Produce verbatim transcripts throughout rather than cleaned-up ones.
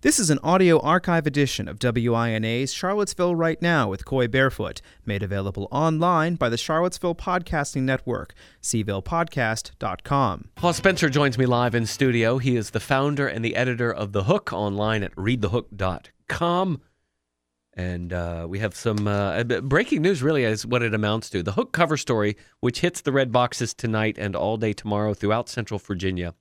This is an audio archive edition of W I N A's Charlottesville Right Now with Coy Barefoot, made available online by the Charlottesville Podcasting Network, c ville podcast dot com. Paul Spencer joins me live in studio. He is the founder and the editor of The Hook online at read the hook dot com. And uh, we have some uh, breaking news, really, is what it amounts to. The Hook cover story, which hits the red boxes tonight and all day tomorrow throughout Central Virginia,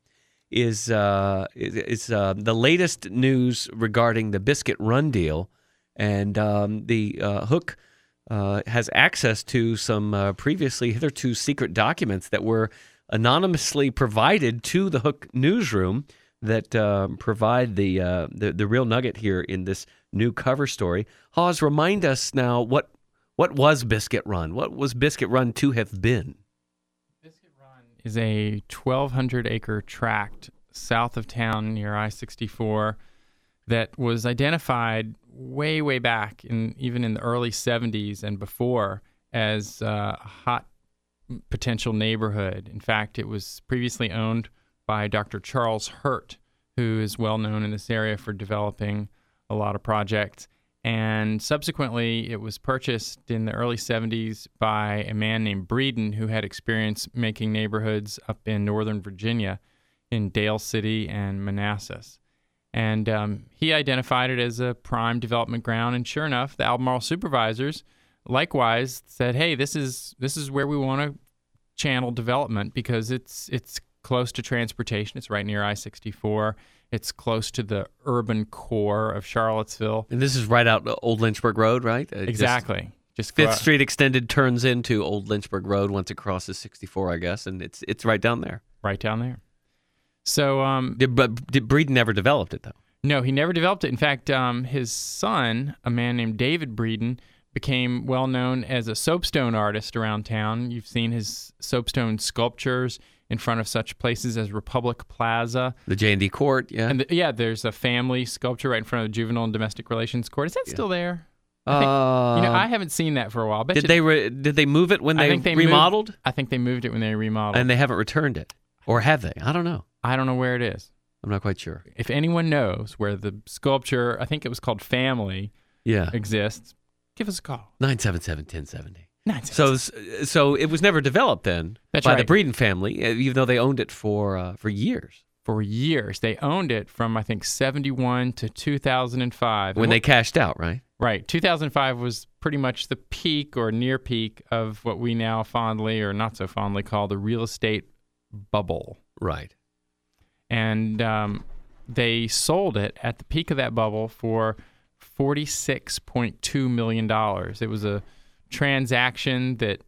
is uh, is uh, the latest news regarding the Biscuit Run deal. And um, the uh, Hook uh, has access to some uh, previously hitherto secret documents that were anonymously provided to the Hook newsroom that uh, provide the, uh, the the real nugget here in this new cover story. Hawes, remind us now, what what was Biscuit Run? What was Biscuit Run to have been? Biscuit Run is a twelve hundred acre tract south of town near I sixty-four that was identified way, way back, in even in the early seventies and before, as uh, a hot potential neighborhood. In fact, it was previously owned by Doctor Charles Hurt, who is well known in this area for developing a lot of projects. And subsequently, it was purchased in the early seventies by a man named Breeden, who had experience making neighborhoods up in Northern Virginia, in Dale City and Manassas. And um, he identified it as a prime development ground. And sure enough, the Albemarle supervisors likewise said, hey, this is this is where we want to channel development because it's it's close to transportation. It's right near I sixty-four. It's close to the urban core of Charlottesville. And this is right out Old Lynchburg Road, right? Uh, exactly. Just, just Fifth Street Extended turns into Old Lynchburg Road once it crosses sixty-four, I guess, and it's it's right down there. Right down there. So, um, did, but did Breeden never developed it, though? No, he never developed it. In fact, um, his son, a man named David Breeden, became well known as a soapstone artist around town. You've seen his soapstone sculptures in front of such places as Republic Plaza. The J and D Court, yeah. And the, yeah, there's a family sculpture right in front of the Juvenile and Domestic Relations Court. Is that yeah. still there? I think, uh, you know, I haven't seen that for a while. Bet did you, they re- did they move it when they, they remodeled? Moved, I think they moved it when they remodeled. And they haven't returned it. Or have they? I don't know. I don't know where it is. I'm not quite sure. If anyone knows where the sculpture, I think it was called Family, yeah. exists, give us a call. nine seven seven, one oh seven oh. nine So, so it was never developed then That's by right. the Breeden family, even though they owned it for uh, for years. For years. They owned it from, I think, seventy-one to two thousand five. When and they what, cashed out, right? Right. two thousand five was pretty much the peak or near peak of what we now fondly or not so fondly call the real estate bubble. Right. And um, they sold it at the peak of that bubble for forty-six point two million dollars. It was a transaction that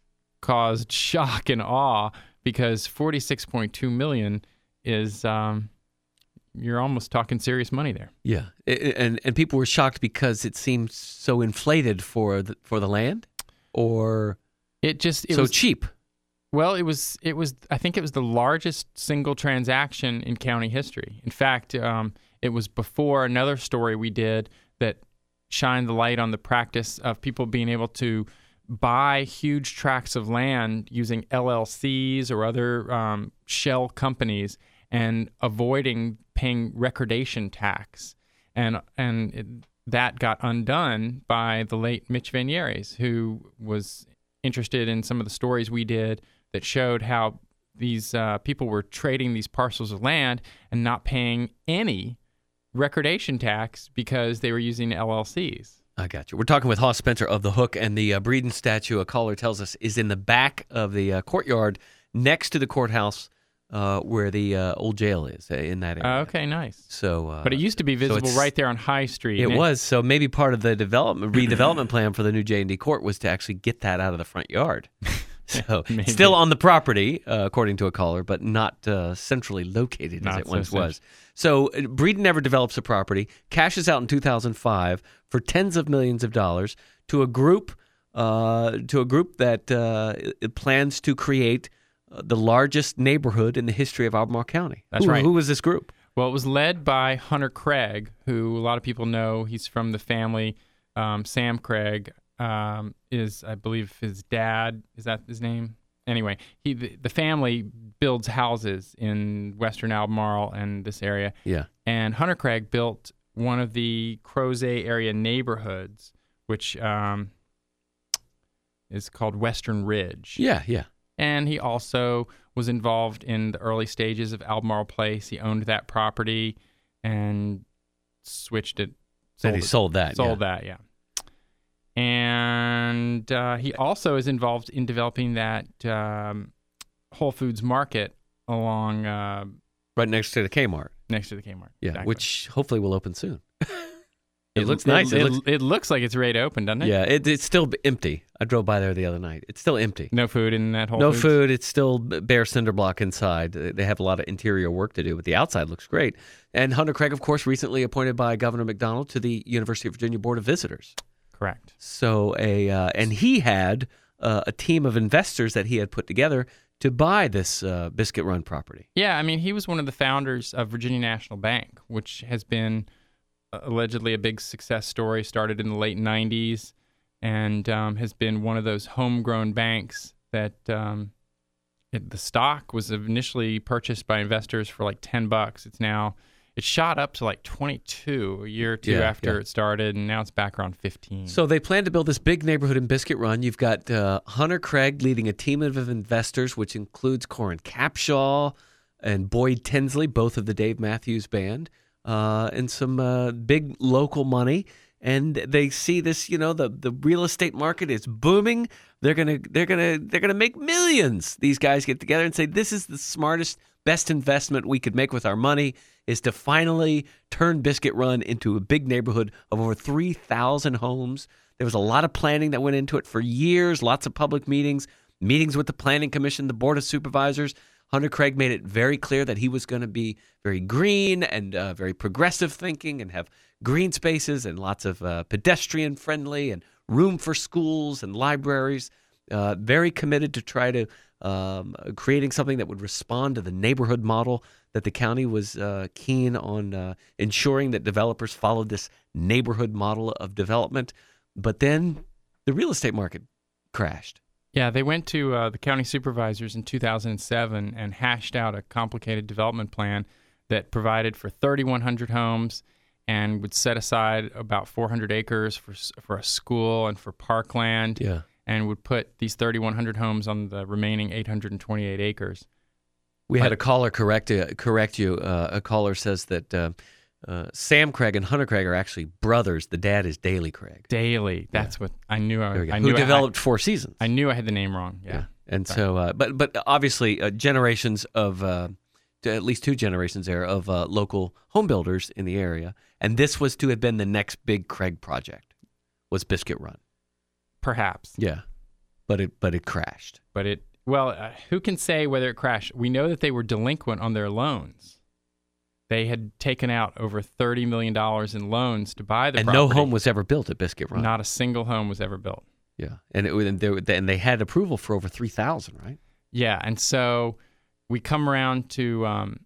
caused shock and awe because forty-six point two million dollars is, um, you're almost talking serious money there. Yeah. And and people were shocked because it seemed so inflated for the, for the land, or it just it so was, cheap. Well, it was, it was, I think it was the largest single transaction in county history. In fact, um, it was before another story we did that shined the light on the practice of people being able to buy huge tracts of land using L L Cs or other um, shell companies and avoiding paying recordation tax. And, and it, that got undone by the late Mitch Van Yeres, who was interested in some of the stories we did that showed how these uh, people were trading these parcels of land and not paying any recordation tax because they were using L L Cs. I got you. We're talking with Hawes Spencer of The Hook, and the uh, Breeden statue, a caller tells us, is in the back of the uh, courtyard next to the courthouse uh, where the uh, old jail is, uh, in that area. Uh, okay, nice. So, uh, But it used to be visible so right there on High Street. It was. So maybe part of the development redevelopment plan for the new J and D Court was to actually get that out of the front yard. So still on the property, uh, according to a caller, but not uh, centrally located not as it so once central. was. So uh, Breeden never develops the property, cashes out in two thousand five for tens of millions of dollars to a group uh, to a group that uh, it plans to create uh, the largest neighborhood in the history of Albemarle County. That's who, right. Who was this group? Well, it was led by Hunter Craig, who a lot of people know. He's from the family. Um, Sam Craig um, is, I believe, his dad. Is that his name? Anyway, he the, the family builds houses in western Albemarle and this area. Yeah. And Hunter Craig built one of the Crozet area neighborhoods, which um, is called Western Ridge. Yeah, yeah. And he also was involved in the early stages of Albemarle Place. He owned that property and switched it. Said he sold that. Sold yeah. that, yeah. And uh, he also is involved in developing that um, Whole Foods Market along uh, right next to the Kmart. Next to the Kmart. Yeah, exactly. which hopefully will open soon. It, it looks it, nice. It, It, looks, it looks like it's ready to open, doesn't it? yeah, it, it's still empty. I drove by there the other night. It's still empty. No food in that Whole No Foods? food. It's still bare cinder block inside. They have a lot of interior work to do, but the outside looks great. And Hunter Craig, of course, recently appointed by Governor McDonald to the University of Virginia Board of Visitors. Correct. So a uh, and he had uh, a team of investors that he had put together to buy this uh, Biscuit Run property. Yeah, I mean, he was one of the founders of Virginia National Bank, which has been allegedly a big success story, started in the late nineties, and um, has been one of those homegrown banks that um, it, the stock was initially purchased by investors for like ten bucks. It's now, it shot up to like twenty-two a year or two Yeah, after yeah. it started, and now it's back around fifteen. So they plan to build this big neighborhood in Biscuit Run. You've got uh, Hunter Craig leading a team of investors, which includes Corin Capshaw and Boyd Tinsley, both of the Dave Matthews Band. Uh, and some uh, big local money, and they see this. You know, the, the real estate market is booming. They're gonna they're gonna they're gonna make millions. These guys get together and say, "This is the smartest, best investment we could make with our money is to finally turn Biscuit Run into a big neighborhood of over three thousand homes." There was a lot of planning that went into it for years. Lots of public meetings, meetings with the Planning Commission, the Board of Supervisors. Hunter Craig made it very clear that he was going to be very green and uh, very progressive thinking and have green spaces and lots of uh, pedestrian friendly and room for schools and libraries. Uh, very committed to try to um, creating something that would respond to the neighborhood model that the county was uh, keen on uh, ensuring that developers followed this neighborhood model of development. But then the real estate market crashed. Yeah, they went to uh, the county supervisors in two thousand seven and hashed out a complicated development plan that provided for thirty-one hundred homes and would set aside about four hundred acres for for a school and for parkland. Yeah. And would put these thirty-one hundred homes on the remaining eight hundred twenty-eight acres. We But- had a caller correct uh, correct you. Uh, a caller says that uh, uh, Sam Craig and Hunter Craig are actually brothers. The dad is Daley Craig. Daily. That's what I knew. I, There we go. I Who knew developed Four Seasons. I, I knew I had the name wrong. Yeah. And Sorry. so, uh, but but obviously, uh, generations of uh, to at least two generations there of uh, local home builders in the area, and this was to have been the next big Craig project, was Biscuit Run. Perhaps. Yeah, but it but it crashed. But it, well, uh, who can say whether it crashed? We know that they were delinquent on their loans. They had taken out over thirty million dollars in loans to buy the And property. no home was ever built at Biscuit Run. Not a single home was ever built. Yeah, and it was- and they, and they had approval for over three thousand, right? Yeah, and so we come around to um,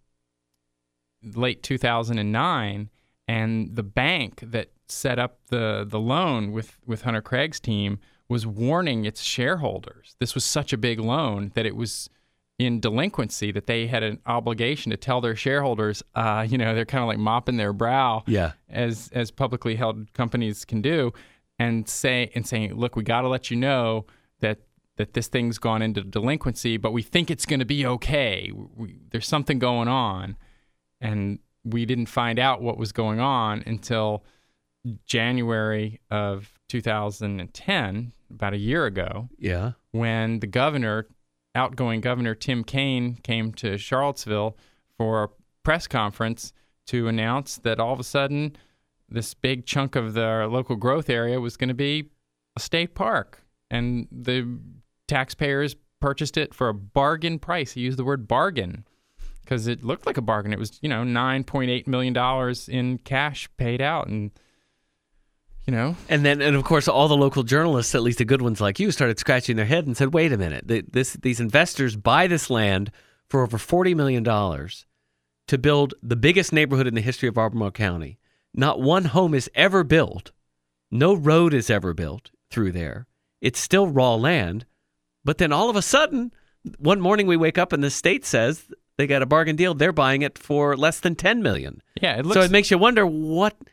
late two thousand nine, and the bank that set up the, the loan with, with Hunter Craig's team was warning its shareholders. This was such a big loan that it was in delinquency, that they had an obligation to tell their shareholders, uh, you know, they're kind of like mopping their brow, Yeah. as as publicly held companies can do, and say and saying, look, we got to let you know that that this thing's gone into delinquency, but we think it's going to be okay. We, there's something going on, and we didn't find out what was going on until January of two thousand ten, about a year ago, Yeah. when the governor, outgoing Governor Tim Kaine, came to Charlottesville for a press conference to announce that all of a sudden this big chunk of the local growth area was going to be a state park, and the taxpayers purchased it for a bargain price. He used the word bargain because it looked like a bargain. It was, you know, nine point eight million dollars in cash paid out, and you know, And then, and of course, all the local journalists, at least the good ones like you, started scratching their head and said, "Wait a minute! Th- This these investors buy this land for over forty million dollars to build the biggest neighborhood in the history of Albemarle County. Not one home is ever built. No road is ever built through there. It's still raw land. But then all of a sudden, one morning we wake up and the state says they got a bargain deal. They're buying it for less than ten million dollars. yeah, it looks So it makes you wonder what."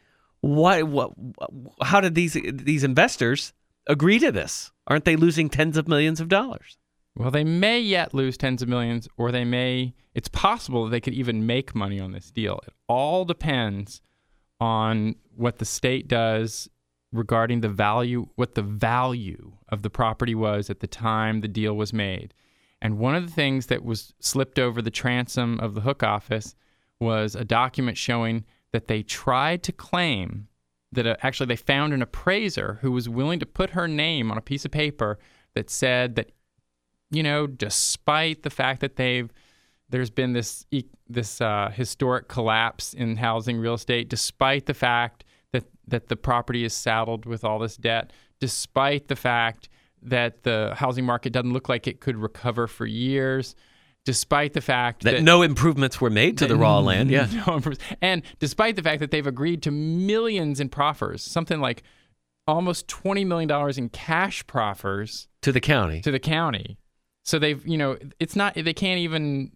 Why? What? How did these these investors agree to this? Aren't they losing tens of millions of dollars? Well, they may yet lose tens of millions, or they may, it's possible that they could even make money on this deal. It all depends on what the state does regarding the value, what the value of the property was at the time the deal was made. And one of the things that was slipped over the transom of the Hook office was a document showing that they tried to claim that uh, actually they found an appraiser who was willing to put her name on a piece of paper that said that, you know, despite the fact that they've there's been this this uh, historic collapse in housing real estate, despite the fact that that the property is saddled with all this debt, despite the fact that the housing market doesn't look like it could recover for years, despite the fact that, that no improvements were made to the raw land, yeah, no and despite the fact that they've agreed to millions in proffers, something like almost twenty million dollars in cash proffers to the county, to the county. So they've, you know, it's not, they can't even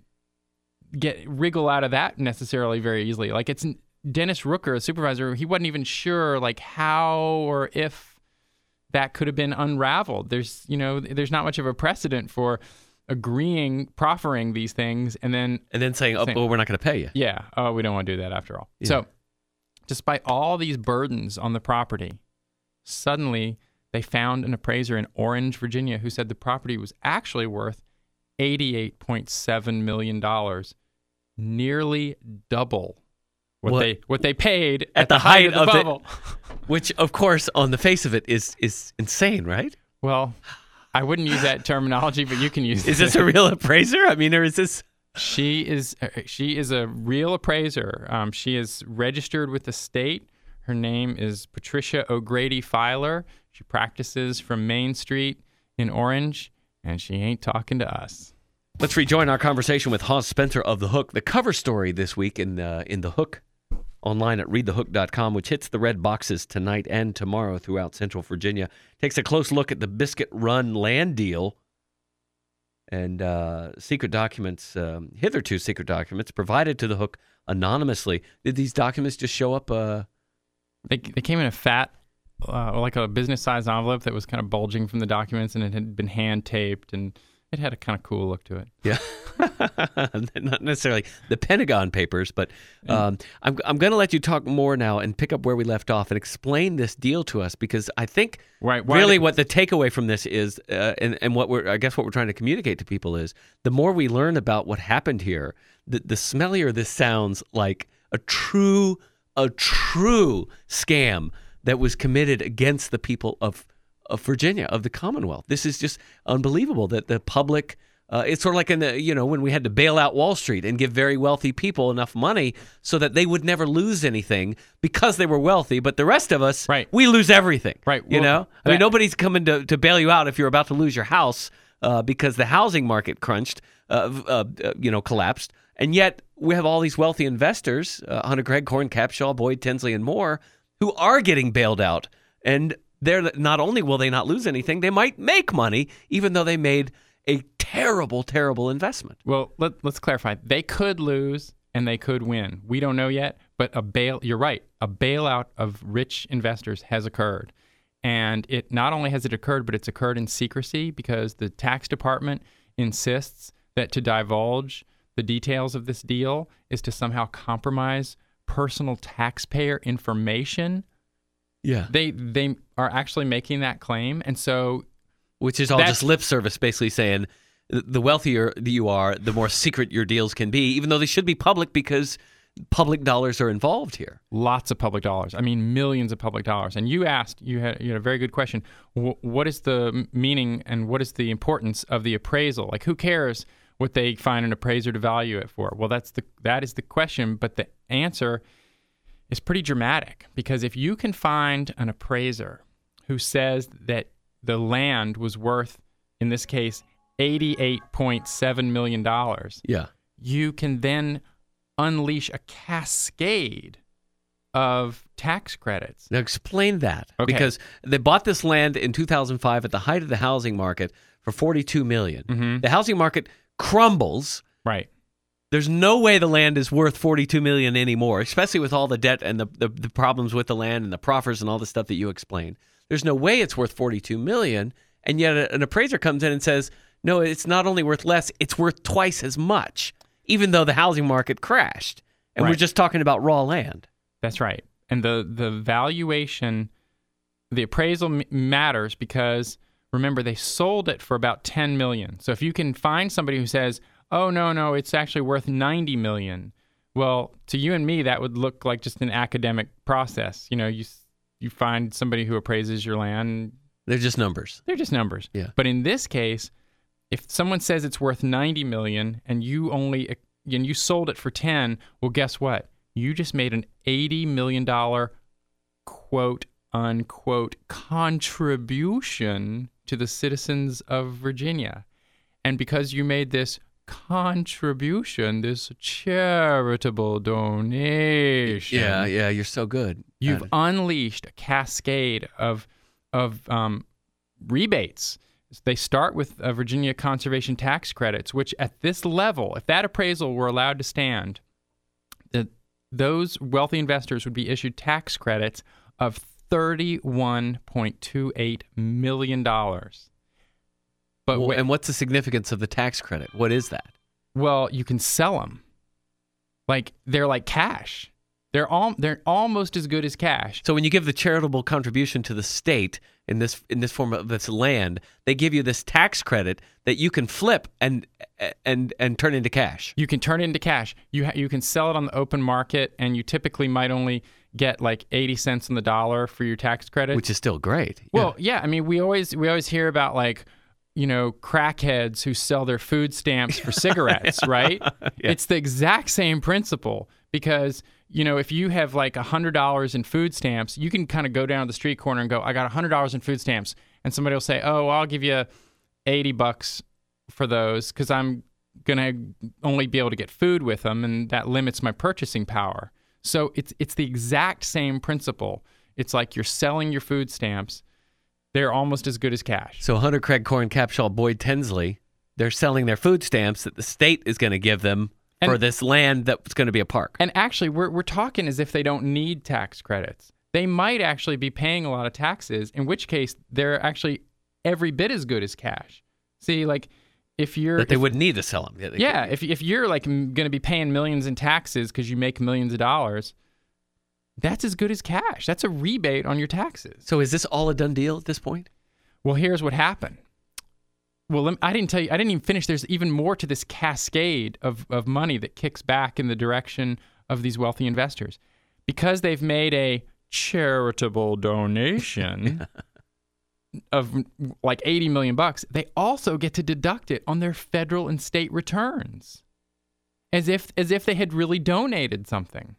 get wriggle out of that necessarily very easily. Like it's Dennis Rooker, a supervisor, he wasn't even sure like how or if that could have been unraveled. There's, you know, there's not much of a precedent for agreeing, proffering these things and then and then saying, oh, saying, well, we're not going to pay you. Yeah. Oh, we don't want to do that after all. Yeah. So despite all these burdens on the property, suddenly they found an appraiser in Orange, Virginia, who said the property was actually worth eighty-eight point seven million dollars, nearly double what, What- they what they paid at, At the, the height, height of the of it. bubble. Which, of course, on the face of it is is insane, right? Well, I wouldn't use that terminology, but you can use Is it. this a real appraiser? I mean, or is this? She is uh, she is a real appraiser. Um, she is registered with the state. Her name is Patricia O'Grady Filer. She practices from Main Street in Orange, and she ain't talking to us. Let's rejoin our conversation with Hawes Spencer of The Hook. The cover story this week in uh, in The Hook, online at read the hook dot com, which hits the red boxes tonight and tomorrow throughout Central Virginia, takes a close look at the Biscuit Run land deal and uh, secret documents, um, hitherto secret documents, provided to The Hook anonymously. Did these documents just show up? Uh... They they came in a fat, uh, like a business-sized envelope that was kind of bulging from the documents, and it had been hand-taped, and it had a kind of cool look to it. Yeah, not necessarily the Pentagon Papers, but um, I'm I'm going to let you talk more now and pick up where we left off and explain this deal to us, because I think Right, why really the- what the takeaway from this is, uh, and and what we're I guess what we're trying to communicate to people is, the more we learn about what happened here, the the smellier this sounds like a true a true scam that was committed against the people of. of Virginia, of the Commonwealth. This is just unbelievable that the public, uh, it's sort of like in the, you know, when we had to bail out Wall Street and give very wealthy people enough money so that they would never lose anything because they were wealthy, but the rest of us, Right. we lose everything. Right. You Well, know? I mean, that- nobody's coming to, to bail you out if you're about to lose your house uh, because the housing market crunched, uh, uh, uh, you know, collapsed. And yet we have all these wealthy investors, uh, Hunter Gregg, Corn Capshaw, Boyd Tinsley, and more, who are getting bailed out. And they're not only will they not lose anything, they might make money, even though they made a terrible, terrible investment. Well, let, let's clarify. They could lose and they could win. We don't know yet, but a bail, you're right, a bailout of rich investors has occurred. And it not only has it occurred, but it's occurred in secrecy because the tax department insists that to divulge the details of this deal is to somehow compromise personal taxpayer information. Yeah. They they are actually making that claim. And so Which is all That's- just lip service, basically saying the wealthier you are, the more secret your deals can be, even though they should be public because public dollars are involved here. lots of public dollars. I mean, millions of public dollars. And you asked, you had, you had a very good question. Wh- what is the m- meaning and what is the importance of the appraisal? Like, who cares what they find an appraiser to value it for? Well, that's the that is the question. But the answer is pretty dramatic, because if you can find an appraiser who says that the land was worth, in this case, eighty-eight point seven million dollars, Yeah. you can then unleash a cascade of tax credits. Now explain that. Okay. Because they bought this land in two thousand five at the height of the housing market for forty-two million dollars. Mm-hmm. The housing market crumbles. Right. There's no way the land is worth forty-two million dollars anymore, especially with all the debt and the, the, the problems with the land and the proffers and all the stuff that you explained. There's no way it's worth forty-two million dollars, and yet an appraiser comes in and says, no, it's not only worth less, it's worth twice as much, even though the housing market crashed. And Right. we're just talking about raw land. That's right. And the, the valuation, the appraisal m- matters because, remember, they sold it for about ten million dollars. So if you can find somebody who says, oh, no, no, it's actually worth ninety million dollars, well, to you and me, that would look like just an academic process. You know, you you find somebody who appraises your land. They're just numbers. They're just numbers. Yeah. But in this case, if someone says it's worth ninety million dollars and you only and you sold it for ten, well, guess what? You just made an eighty million dollars quote unquote contribution to the citizens of Virginia. And because you made this contribution, this charitable donation, Yeah, yeah, you're so good. you've at it. unleashed a cascade of of um, rebates. They start with uh, Virginia conservation tax credits, which at this level, if that appraisal were allowed to stand, the, those wealthy investors would be issued tax credits of thirty-one point two eight million dollars. But Well, wait, and what's the significance of the tax credit? What is that? well, you can sell them. Like they're like cash. They're all they're almost as good as cash. So when you give the charitable contribution to the state in this in this form of this land, they give you this tax credit that you can flip and and and turn into cash. You can turn it into cash. You ha- you can sell it on the open market, and you typically might only get like eighty cents on the dollar for your tax credit. Which is still great. well, yeah. I mean, we always we always hear about like, you know, crackheads who sell their food stamps for cigarettes, right? Yeah. It's the exact same principle because, you know, if you have like one hundred dollars in food stamps, you can kind of go down to the street corner and go, I got one hundred dollars in food stamps. And somebody will say, oh, I'll give you eighty bucks for those because I'm going to only be able to get food with them, and that limits my purchasing power. So it's it's the exact same principle. It's like you're selling your food stamps. They're almost as good as cash. So Hunter, Craig, Corin, Capshaw, Boyd, Tinsley, they're selling their food stamps that the state is going to give them for And- this land that's going to be a park. And actually, we're we're talking as if they don't need tax credits. They might actually be paying a lot of taxes, in which case they're actually every bit as good as cash. See, like if you're That they if- wouldn't need to sell them. Yeah, they yeah, could- if if you're like going to be paying millions in taxes because you make millions of dollars, that's as good as cash. That's a rebate on your taxes. So is this all a done deal at this point? Well, here's what happened. Well, lem- I didn't tell you. I didn't even finish. There's even more to this cascade of, of money that kicks back in the direction of these wealthy investors. Because they've made a charitable donation of like eighty million bucks, they also get to deduct it on their federal and state returns. As if as if they had really donated something.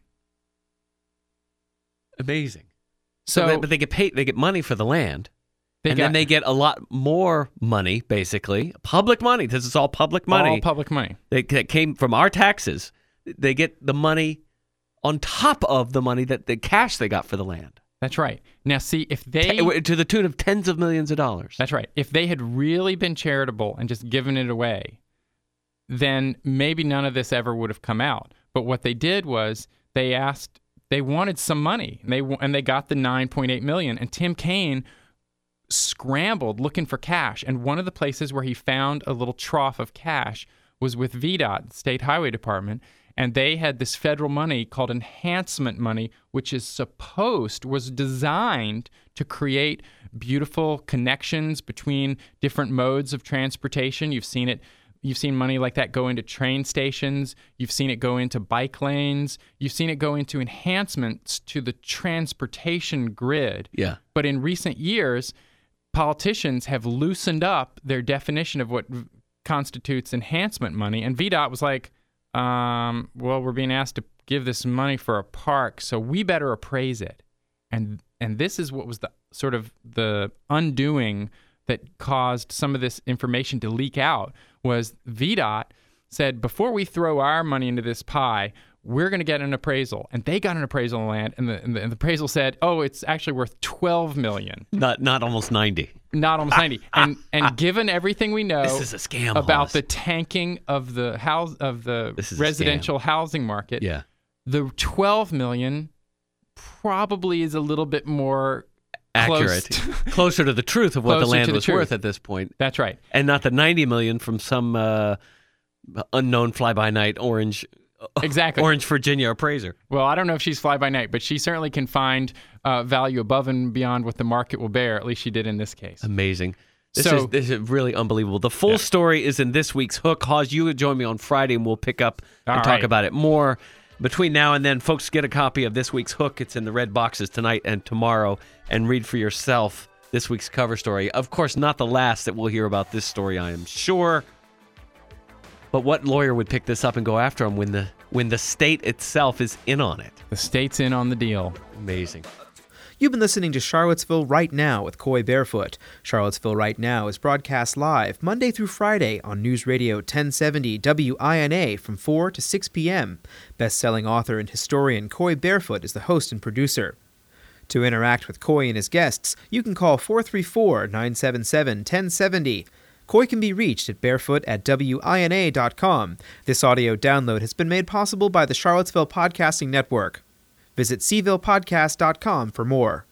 Amazing. So, So, they, but they get paid. They get money for the land, they and got then they get a lot more money, basically public money. This is all public money all public money. they, that came from our taxes. They get the money on top of the money that the cash they got for the land, That's right. Now, see, if they Te- to the tune of tens of millions of dollars. That's right. If they had really been charitable and just given it away, then maybe none of this ever would have come out. But what they did was they asked, they wanted some money, and they and they got the nine point eight million dollars. And Tim Kaine scrambled looking for cash, and one of the places where he found a little trough of cash was with V DOT, the State Highway Department. And they had this federal money called enhancement money, which is supposed, was designed to create beautiful connections between different modes of transportation. You've seen it. You've seen money like that go into train stations. You've seen it go into bike lanes. You've seen it go into enhancements to the transportation grid. Yeah. But in recent years, politicians have loosened up their definition of what v- constitutes enhancement money. And V DOT was like, Um, well, we're being asked to give this money for a park, so we better appraise it. And and this is what was the sort of the undoing that caused some of this information to leak out was V DOT said, before we throw our money into this pie, we're going to get an appraisal. And they got an appraisal on land, and the, and the, and the appraisal said, oh, it's actually worth twelve million dollars. Not not almost ninety. Not almost ninety. And and given everything we know This is a scam, about Hollis. the tanking of the house of the This is a residential scam. housing market, Yeah. the twelve million dollars probably is a little bit more Accurate. close to- Closer to the truth of what the Closer land to the was truth. worth at this point. That's right. And not the ninety million from some uh, unknown fly-by-night orange Exactly. Orange Virginia appraiser. Well, I don't know if she's fly by night, but she certainly can find uh, value above and beyond what the market will bear. At least she did in this case. Amazing. This, So- is, this is really unbelievable. The full Yeah. story is in this week's Hook. Hawes, you would join me on Friday, and we'll pick up and All talk right. about it more. Between now and then, folks, get a copy of this week's Hook. It's in the red boxes tonight and tomorrow, and read for yourself this week's cover story. Of course, not the last that we'll hear about this story, I am sure. But what lawyer would pick this up and go after him when the when the state itself is in on it? The state's in on the deal. Amazing. You've been listening to Charlottesville Right Now with Coy Barefoot. Charlottesville Right Now is broadcast live Monday through Friday on News Radio ten seventy W I N A from four to six p.m. Best-selling author and historian Coy Barefoot is the host and producer. To interact with Coy and his guests, you can call four three four, nine seven seven, one zero seven zero. Coy can be reached at barefoot at W I N A dot com. This audio download has been made possible by the Charlottesville Podcasting Network. Visit C ville podcast dot com for more.